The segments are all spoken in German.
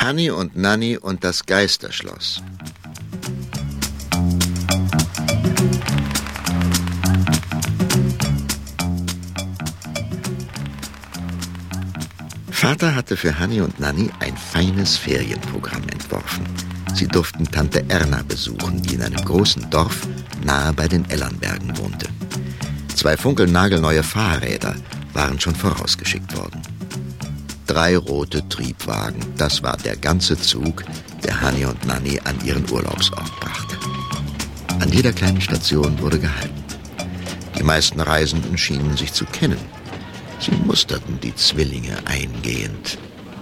Hanni und Nanni und das Geisterschloss. Vater hatte für Hanni und Nanni ein feines Ferienprogramm entworfen. Sie durften Tante Erna besuchen, die in einem großen Dorf nahe bei den Ellernbergen wohnte. 2 funkelnagelneue Fahrräder waren schon vorausgeschickt worden. 3 rote Triebwagen, das war der ganze Zug, der Hanni und Nanni an ihren Urlaubsort brachte. An jeder kleinen Station wurde gehalten. Die meisten Reisenden schienen sich zu kennen. Sie musterten die Zwillinge eingehend.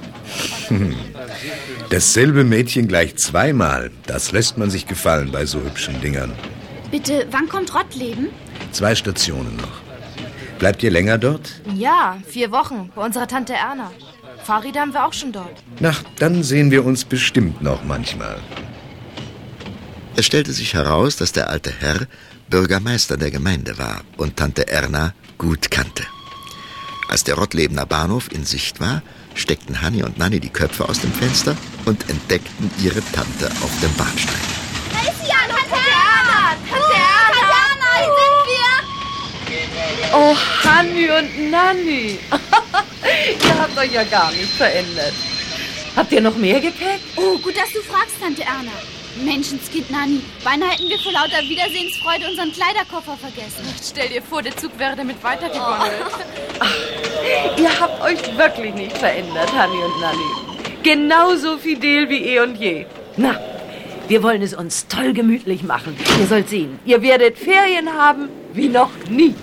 Dasselbe Mädchen gleich zweimal. Das lässt man sich gefallen bei so hübschen Dingern. Bitte, wann kommt Rottleben? 2 Stationen noch. Bleibt ihr länger dort? Ja, 4 Wochen, bei unserer Tante Erna. Fahrräder haben wir auch schon dort. Na, dann sehen wir uns bestimmt noch manchmal. Es stellte sich heraus, dass der alte Herr Bürgermeister der Gemeinde war und Tante Erna gut kannte. Als der Rottlebener Bahnhof in Sicht war, steckten Hanni und Nanni die Köpfe aus dem Fenster und entdeckten ihre Tante auf dem Bahnsteig. Da ist sie ja, Tante Erna! Tante Erna, hier sind wir! Oh, Hanni und Nanni. Ihr habt euch ja gar nicht verändert. Habt ihr noch mehr Gepäck? Oh, gut, dass du fragst, Tante Erna. Menschenskind Nanni, beinahe hätten wir vor lauter Wiedersehensfreude unseren Kleiderkoffer vergessen. Stell dir vor, der Zug wäre damit weitergewandert. Ihr habt euch wirklich nicht verändert, Hanni und Nanni. Genauso fidel wie eh und je. Na, wir wollen es uns toll gemütlich machen. Ihr sollt sehen, ihr werdet Ferien haben wie noch nie.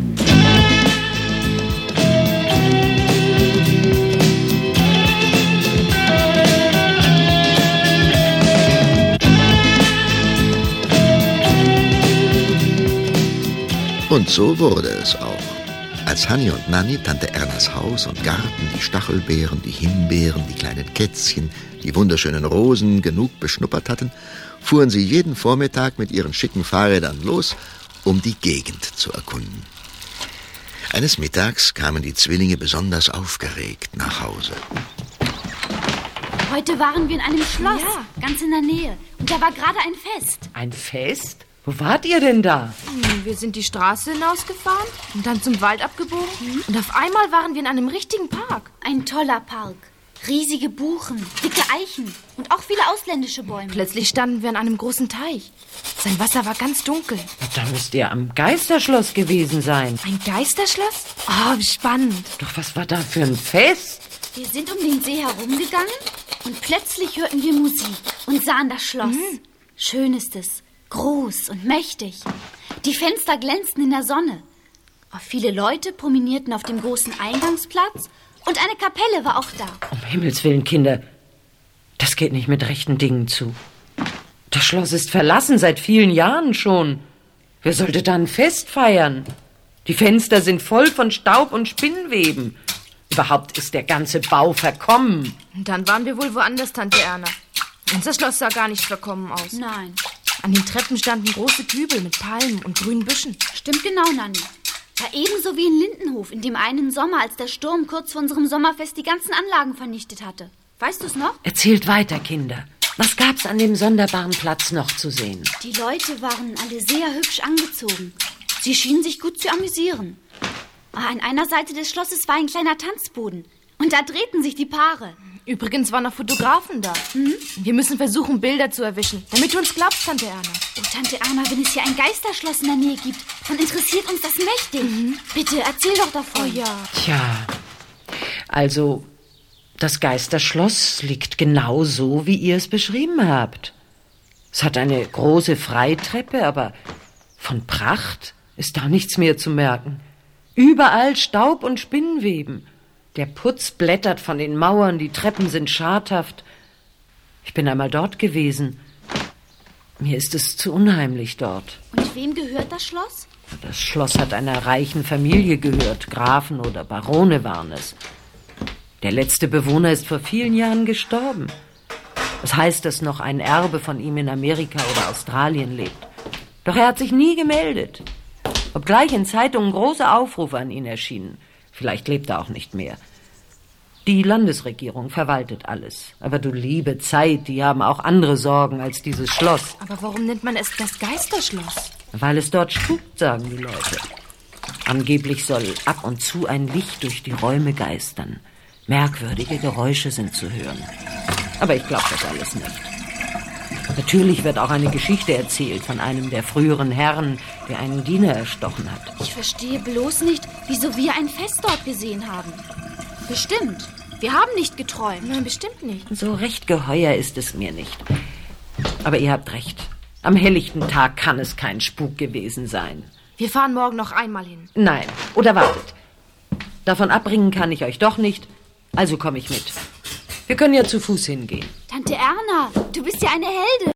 Und so wurde es auch. Als Hanni und Nanni Tante Ernas Haus und Garten, die Stachelbeeren, die Himbeeren, die kleinen Kätzchen, die wunderschönen Rosen genug beschnuppert hatten, fuhren sie jeden Vormittag mit ihren schicken Fahrrädern los, um die Gegend zu erkunden. Eines Mittags kamen die Zwillinge besonders aufgeregt nach Hause. Heute waren wir in einem Schloss, ganz in der Nähe. Und da war gerade ein Fest. Ein Fest? Wo wart ihr denn da? Wir sind die Straße hinausgefahren und dann zum Wald abgebogen. Und auf einmal waren wir in einem richtigen Park. Ein toller Park. Riesige Buchen, dicke Eichen und auch viele ausländische Bäume. Plötzlich standen wir an einem großen Teich. Sein Wasser war ganz dunkel. Da müsst ihr am Geisterschloss gewesen sein. Ein Geisterschloss? Oh, wie spannend. Doch was war da für ein Fest? Wir sind um den See herumgegangen und plötzlich hörten wir Musik und sahen das Schloss. Schön ist es. Groß und mächtig. Die Fenster glänzten in der Sonne. Viele Leute promenierten auf dem großen Eingangsplatz und eine Kapelle war auch da. Um Himmels Willen, Kinder, das geht nicht mit rechten Dingen zu. Das Schloss ist verlassen seit vielen Jahren schon. Wer sollte da ein Fest feiern? Die Fenster sind voll von Staub und Spinnweben. Überhaupt ist der ganze Bau verkommen. Und dann waren wir wohl woanders, Tante Erna. Unser Schloss sah gar nicht verkommen aus. Nein. An den Treppen standen große Kübel mit Palmen und grünen Büschen. Stimmt genau, Nanni. War ebenso wie in Lindenhof, in dem einen Sommer, als der Sturm kurz vor unserem Sommerfest die ganzen Anlagen vernichtet hatte. Weißt du's noch? Erzählt weiter, Kinder. Was gab's an dem sonderbaren Platz noch zu sehen? Die Leute waren alle sehr hübsch angezogen. Sie schienen sich gut zu amüsieren. An einer Seite des Schlosses war ein kleiner Tanzboden. Und da drehten sich die Paare. Übrigens waren noch Fotografen da. Wir müssen versuchen, Bilder zu erwischen, damit du uns glaubst, Tante Erna. Oh, Tante Erna, wenn es hier ein Geisterschloss in der Nähe gibt, dann interessiert uns das mächtig. Bitte, erzähl doch davon. Oh ja. Tja, also das Geisterschloss liegt genau so, wie ihr es beschrieben habt. Es hat eine große Freitreppe, aber von Pracht ist da nichts mehr zu merken. Überall Staub und Spinnweben. Der Putz blättert von den Mauern, die Treppen sind schadhaft. Ich bin einmal dort gewesen. Mir ist es zu unheimlich dort. Und wem gehört das Schloss? Das Schloss hat einer reichen Familie gehört. Grafen oder Barone waren es. Der letzte Bewohner ist vor vielen Jahren gestorben. Das heißt, dass noch ein Erbe von ihm in Amerika oder Australien lebt. Doch er hat sich nie gemeldet. Obgleich in Zeitungen große Aufrufe an ihn erschienen. Vielleicht lebt er auch nicht mehr. Die Landesregierung verwaltet alles. Aber du liebe Zeit, die haben auch andere Sorgen als dieses Schloss. Aber warum nennt man es das Geisterschloss? Weil es dort spukt, sagen die Leute. Angeblich soll ab und zu ein Licht durch die Räume geistern. Merkwürdige Geräusche sind zu hören. Aber ich glaube das alles nicht. Natürlich wird auch eine Geschichte erzählt von einem der früheren Herren, der einen Diener erstochen hat. Ich verstehe bloß nicht, wieso wir ein Fest dort gesehen haben. Bestimmt. Wir haben nicht geträumt. Nein, bestimmt nicht. So recht geheuer ist es mir nicht. Aber ihr habt recht. Am helllichten Tag kann es kein Spuk gewesen sein. Wir fahren morgen noch einmal hin. Nein, oder wartet. Davon abbringen kann ich euch doch nicht, also komme ich mit. Wir können ja zu Fuß hingehen. Tante Erna, du bist ja eine Heldin.